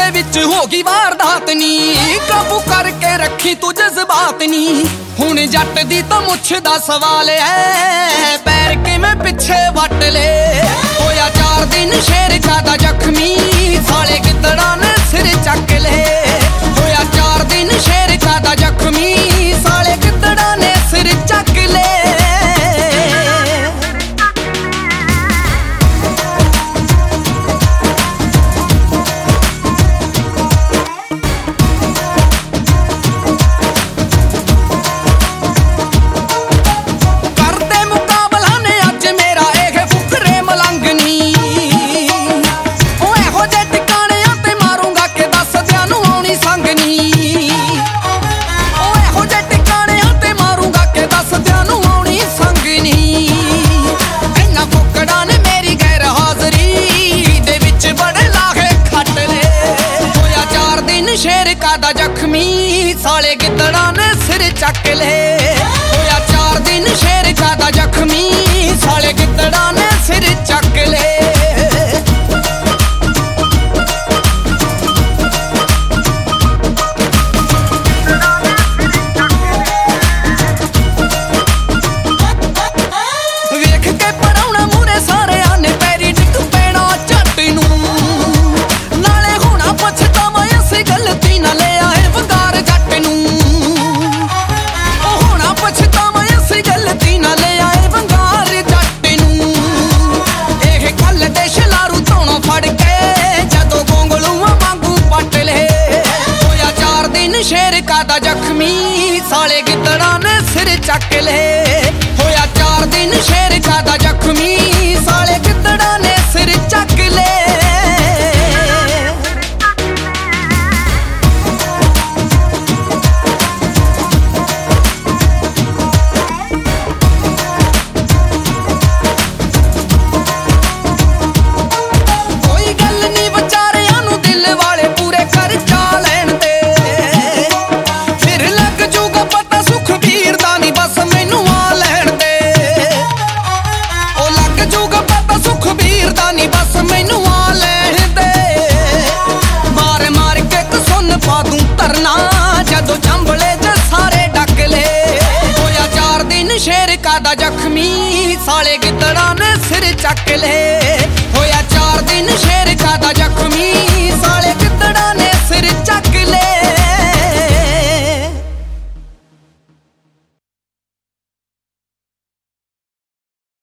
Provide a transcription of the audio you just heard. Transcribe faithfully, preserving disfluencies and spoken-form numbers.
गुस्से विच होगी वारदात नी, काबू करके रखी तू जज्बात नी। हुण जट दी तां मुछ दा सवाल है, पैर किवें पिछे वट ले। होया चार दिन शेर ज्यादा जख्मी, साले गिद्दड़ा ने सिर चक ले। होया चार दिन शेर ज्यादा जख्मी, साले गिद्दड़ा ने सिर चक ले। शेर कादा जख्मी, साले गिद्दड़ा ने सिर चक ले। होया चार दिन शेर कादा जख्मी, साले गिद्दड़ा ने सिर चक ले। वेख के पड़ाउणा मूरे सारे आने पैरी डिग पैना झट नूं, नाले होना पछतावा गलती ना ले आए वंगार जट नूं। होना पछतावा असी गलती ना ले आए वंगार जट नूं। एह गल ते शलारू धोनों फड़ के जदों गोंगलूआं वांगू पट ले। होया चार दिन शेर कादा जख्मी, साले गिद्दड़ा ने सिर चक ले। होया चार दिन शेर कादा जख्मी, साले गिद्दड़ा ने सिर चक ले। शेर कादा जख्मी, साले गिद्दड़ा ने सिर चक ले। होया चार दिन शेर कादा जख्मी।